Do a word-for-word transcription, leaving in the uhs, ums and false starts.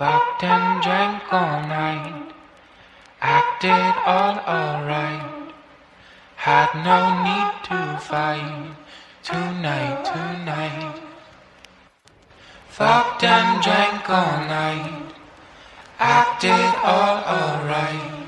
Fucked and drank all night, acted all alright. Had no need to fight tonight, tonight. Fucked and drank all night, acted all alright.